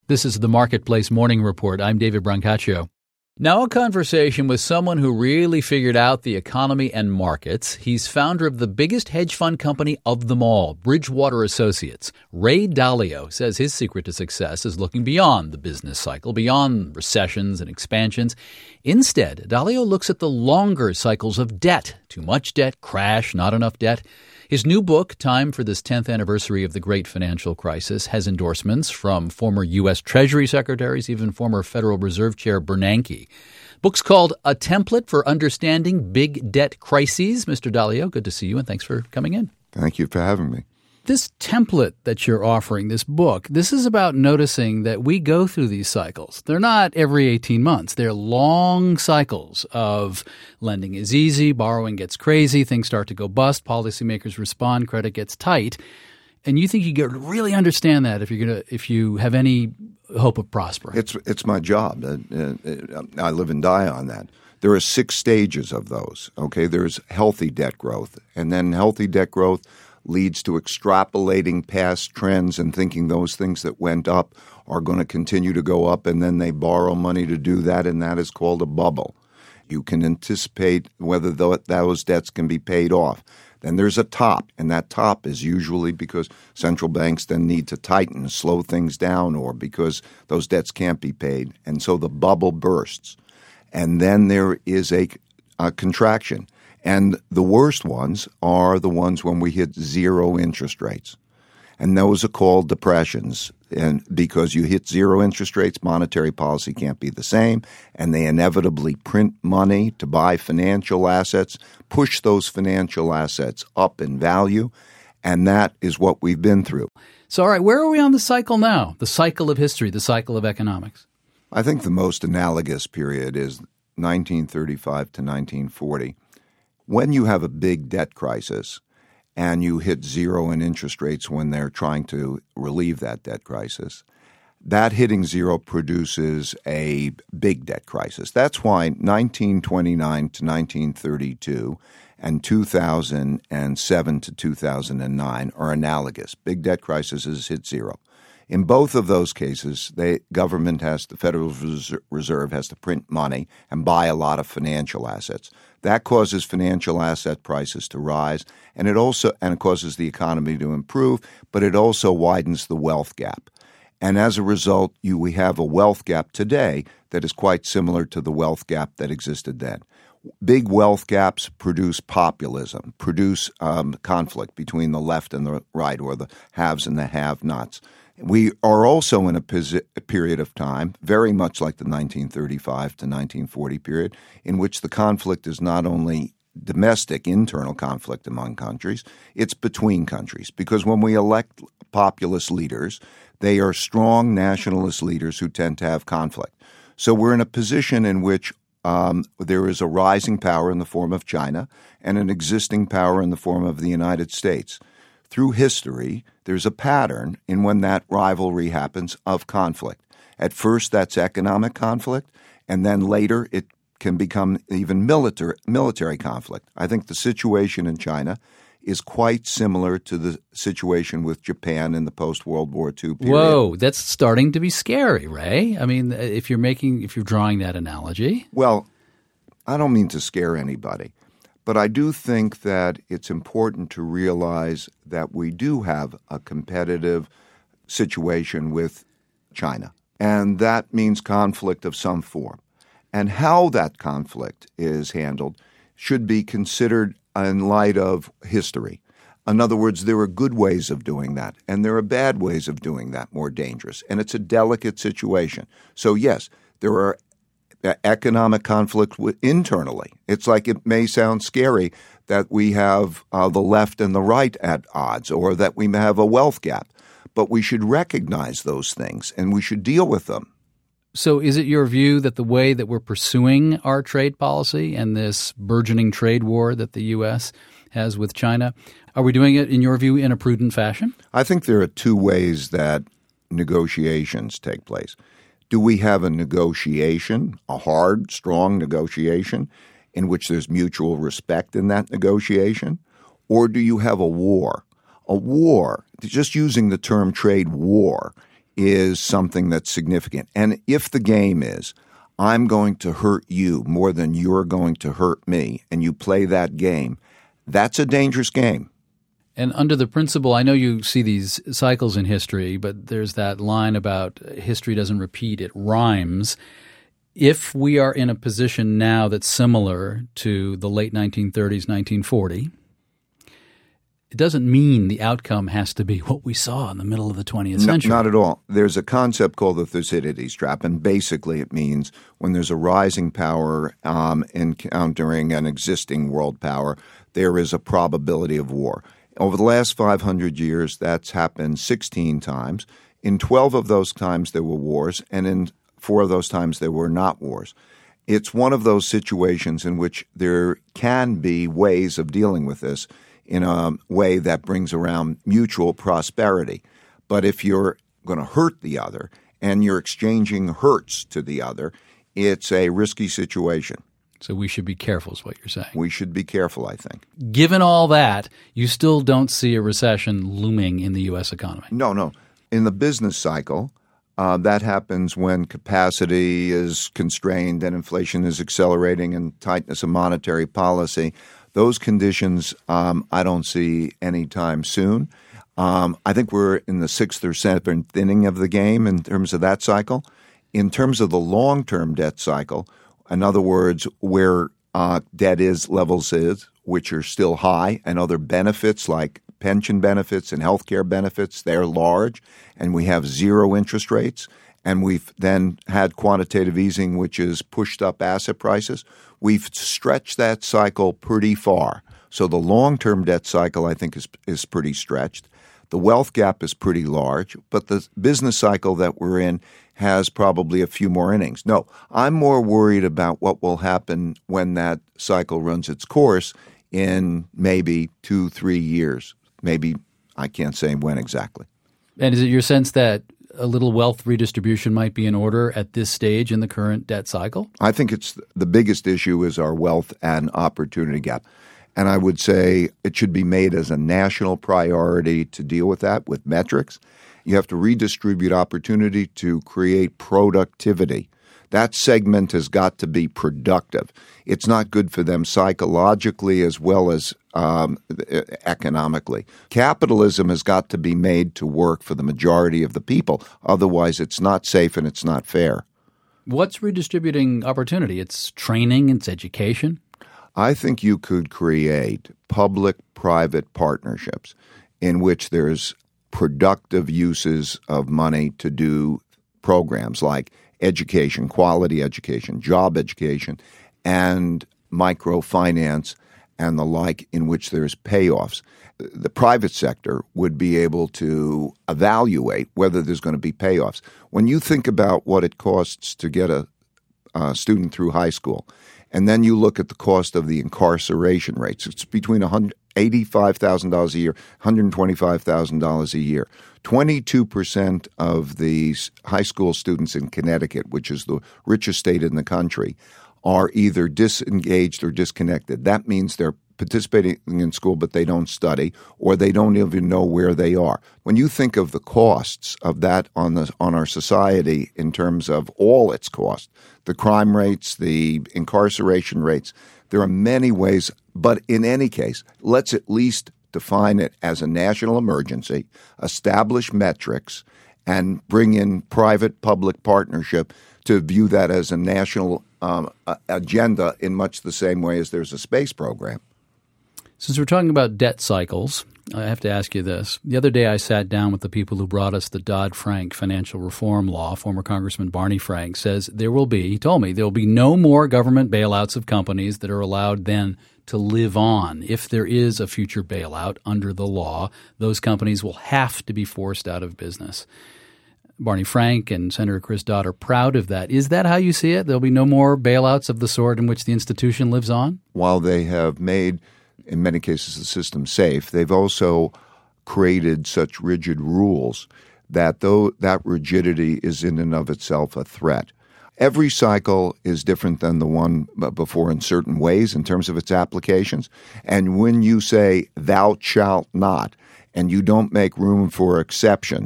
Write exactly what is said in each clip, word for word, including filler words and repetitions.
This is the Marketplace Morning Report. I'm David Brancaccio. Now a conversation with someone who really figured out the economy and markets. He's founder of the biggest hedge fund company of them all, Bridgewater Associates. Ray Dalio says his secret to success is looking beyond the business cycle, beyond recessions and expansions. Instead, Dalio looks at the longer cycles of debt. Too much debt, crash, not enough debt. His new book, Time for this tenth Anniversary of the Great Financial Crisis, has endorsements from former U S. Treasury secretaries, even former Federal Reserve Chair Bernanke. Book's called A Template for Understanding Big Debt Crises. Mister Dalio, good to see you, and thanks for coming in. Thank you for having me. This template that you're offering, this book, this is about noticing that we go through these cycles. They're not every eighteen months. They're long cycles of lending is easy, borrowing gets crazy, things start to go bust, policymakers respond, credit gets tight. And you think you get really understand that if you're gonna, if you have any hope of prospering. It's it's my job. I live and die on that. There are six stages of those. Okay, there's healthy debt growth, and then healthy debt growth leads to extrapolating past trends and thinking those things that went up are going to continue to go up, and then they borrow money to do that, and that is called a bubble. You can anticipate whether those debts can be paid off. Then there's a top, and that top is usually because central banks then need to tighten, slow things down, or because those debts can't be paid, and so the bubble bursts. And then there is a, a contraction. And the worst ones are the ones when we hit zero interest rates. And those are called depressions. And because you hit zero interest rates, monetary policy can't be the same, and they inevitably print money to buy financial assets, push those financial assets up in value, and that is what we've been through. So, all right, where are we on the cycle now? The cycle of history, the cycle of economics? I think the most analogous period is nineteen thirty-five to nineteen forty. When you have a big debt crisis and you hit zero in interest rates when they're trying to relieve that debt crisis, that hitting zero produces a big debt crisis. That's why nineteen twenty-nine to nineteen thirty-two and two thousand seven to two thousand nine are analogous. Big debt crises hit zero. In both of those cases, the government has, the Federal Reserve has to print money and buy a lot of financial assets. That causes financial asset prices to rise, and it also and it causes the economy to improve, but it also widens the wealth gap. And as a result, you we have a wealth gap today that is quite similar to the wealth gap that existed then. Big wealth gaps produce populism, produce um, conflict between the left and the right, or the haves and the have-nots. We are also in a, pos- a period of time, very much like the nineteen thirty-five to nineteen forty period, in which the conflict is not only domestic, internal conflict among countries, it's between countries. Because when we elect populist leaders, they are strong nationalist leaders who tend to have conflict. So we're in a position in which um, there is a rising power in the form of China and an existing power in the form of the United States. Through history, there's a pattern in when that rivalry happens of conflict. At first, that's economic conflict, and then later it can become even military military conflict. I think the situation in China is quite similar to the situation with Japan in the post-World War Two period. Whoa, that's starting to be scary, Ray. I mean, if you're making, if you're drawing that analogy. Well, I don't mean to scare anybody. But I do think that it's important to realize that we do have a competitive situation with China, and that means conflict of some form. And how that conflict is handled should be considered in light of history. In other words, there are good ways of doing that, and there are bad ways of doing that, more dangerous. And it's a delicate situation. So, yes, there are economic conflict internally. It's like it may sound scary that we have uh, the left and the right at odds, or that we may have a wealth gap. But we should recognize those things, and we should deal with them. So is it your view that the way that we're pursuing our trade policy and this burgeoning trade war that the U S has with China, are we doing it, in your view, in a prudent fashion? I think there are two ways that negotiations take place. Do we have a negotiation, a hard, strong negotiation, in which there's mutual respect in that negotiation? Or do you have a war? A war, just using the term trade war, is something that's significant. And if the game is, I'm going to hurt you more than you're going to hurt me, and you play that game, that's a dangerous game. And under the principle, I know you see these cycles in history, but there's that line about history doesn't repeat, it rhymes. If we are in a position now that's similar to the late nineteen thirties, nineteen forty, it doesn't mean the outcome has to be what we saw in the middle of the twentieth century. No, not at all. There's a concept called the Thucydides trap, and basically it means when there's a rising power um, encountering an existing world power, there is a probability of war. Over the last five hundred years, that's happened sixteen times. In twelve of those times, there were wars, and in four of those times, there were not wars. It's one of those situations in which there can be ways of dealing with this in a way that brings around mutual prosperity. But if you're going to hurt the other and you're exchanging hurts to the other, it's a risky situation. So we should be careful is what you're saying. We should be careful, I think. Given all that, you still don't see a recession looming in the U S economy? No, no. In the business cycle, uh, that happens when capacity is constrained and inflation is accelerating and tightness of monetary policy. Those conditions um, I don't see anytime soon. Um, I think we're in the sixth or seventh inning of the game in terms of that cycle. In terms of the long-term debt cycle, in other words, where uh, debt is, levels is, which are still high, and other benefits like pension benefits and health care benefits, they're large, and we have zero interest rates, and we've then had quantitative easing, which has pushed up asset prices. We've stretched that cycle pretty far. So the long-term debt cycle, I think, is is pretty stretched. The wealth gap is pretty large, but the business cycle that we're in has probably a few more innings. No, I'm more worried about what will happen when that cycle runs its course in maybe two, three years. Maybe I can't say when exactly. And is it your sense that a little wealth redistribution might be in order at this stage in the current debt cycle? I think it's the biggest issue is our wealth and opportunity gap. And I would say it should be made as a national priority to deal with that with metrics. You have to redistribute opportunity to create productivity. That segment has got to be productive. It's not good for them psychologically as well as um, economically. Capitalism has got to be made to work for the majority of the people. Otherwise, it's not safe and it's not fair. What's redistributing opportunity? It's training, it's education? I think you could create public-private partnerships in which there's productive uses of money to do programs like education, quality education, job education, and microfinance and the like in which there's payoffs. The private sector would be able to evaluate whether there's going to be payoffs. When you think about what it costs to get a, a student through high school, and then you look at the cost of the incarceration rates, it's between one hundred eighty-five thousand dollars a year, one hundred twenty-five thousand dollars a year. twenty-two percent of the high school students in Connecticut, which is the richest state in the country, are either disengaged or disconnected. That means they're participating in school, but they don't study, or they don't even know where they are. When you think of the costs of that on the on our society in terms of all its costs, the crime rates, the incarceration rates, there are many ways. But in any case, let's at least define it as a national emergency, establish metrics, and bring in private-public partnership to view that as a national um, agenda in much the same way as there's a space program. Since we're talking about debt cycles, I have to ask you this. The other day I sat down with the people who brought us the Dodd-Frank financial reform law. Former Congressman Barney Frank says there will be, he told me, there will be no more government bailouts of companies that are allowed then to live on. If there is a future bailout under the law, those companies will have to be forced out of business. Barney Frank and Senator Chris Dodd are proud of that. Is that how you see it? There'll be no more bailouts of the sort in which the institution lives on? While they have made, in many cases, the system safe, they've also created such rigid rules that though that rigidity is in and of itself a threat. Every cycle is different than the one before in certain ways in terms of its applications. And when you say thou shalt not, and you don't make room for exceptions,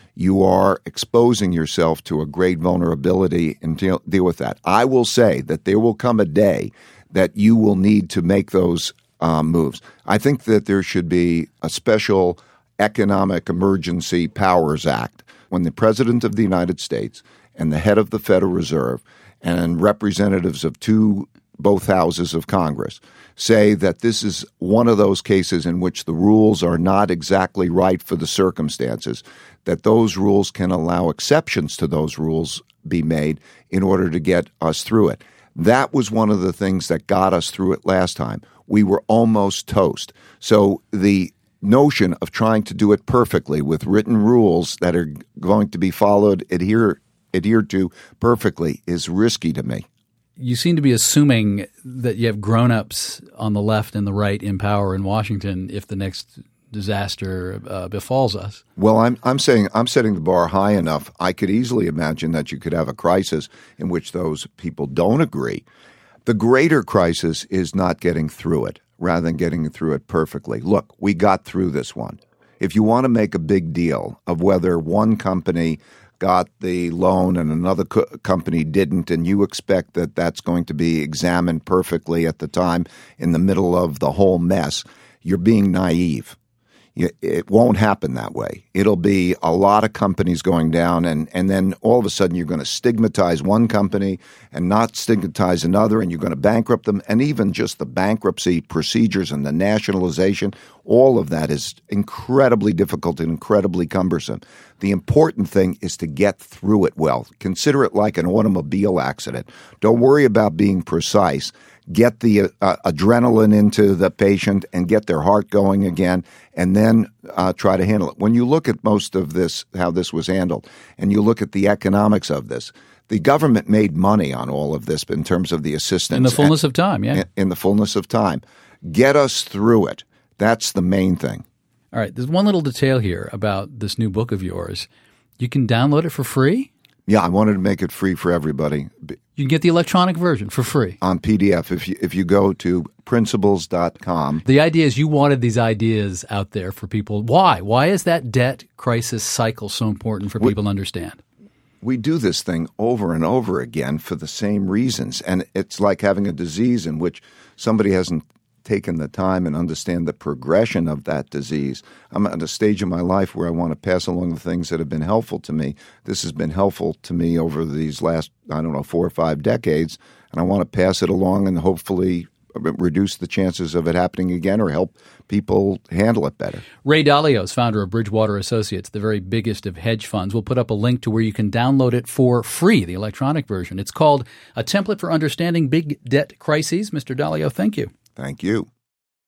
you are exposing yourself to a great vulnerability and deal, deal with that. I will say that there will come a day that you will need to make those um, moves. I think that there should be a special Economic Emergency Powers Act when the President of the United States and the head of the Federal Reserve and representatives of two both houses of Congress say that this is one of those cases in which the rules are not exactly right for the circumstances, that those rules can allow exceptions to those rules be made in order to get us through it. That was one of the things that got us through it last time. We were almost toast. So the notion of trying to do it perfectly with written rules that are going to be followed, adhere, adhered to perfectly is risky to me. You seem to be assuming that you have grown-ups on the left and the right in power in Washington if the next disaster uh, befalls us. Well, I'm I'm saying I'm setting the bar high enough. I could easily imagine that you could have a crisis in which those people don't agree. The greater crisis is not getting through it rather than getting through it perfectly. Look, we got through this one. If you want to make a big deal of whether one company got the loan and another co- company didn't, and you expect that that's going to be examined perfectly at the time in the middle of the whole mess, you're being naive. It won't happen that way. It'll be a lot of companies going down, and, and then all of a sudden you're going to stigmatize one company and not stigmatize another, and you're going to bankrupt them. And even just the bankruptcy procedures and the nationalization, all of that is incredibly difficult and incredibly cumbersome. The important thing is to get through it well. Consider it like an automobile accident. Don't worry about being precise. Get the uh, adrenaline into the patient and get their heart going again, and then uh, try to handle it. When you look at most of this, how this was handled, and you look at the economics of this, the government made money on all of this in terms of the assistance. In the fullness of time, yeah. In, in the fullness of time. Get us through it. That's the main thing. All right. There's one little detail here about this new book of yours. You can download it for free? Yeah, I wanted to make it free for everybody. You can get the electronic version for free. On P D F. If you, if you go to principles dot com. The idea is you wanted these ideas out there for people. Why? Why is that debt crisis cycle so important for we, people to understand? We do this thing over and over again for the same reasons. And it's like having a disease in which somebody hasn't taken the time and understand the progression of that disease. I'm at a stage in my life where I want to pass along the things that have been helpful to me. This has been helpful to me over these last, I don't know, four or five decades, and I want to pass it along and hopefully reduce the chances of it happening again or help people handle it better. Ray Dalio is founder of Bridgewater Associates, the very biggest of hedge funds. We'll put up a link to where you can download it for free, the electronic version. It's called A Template for Understanding Big Debt Crises. Mister Dalio, thank you. Thank you.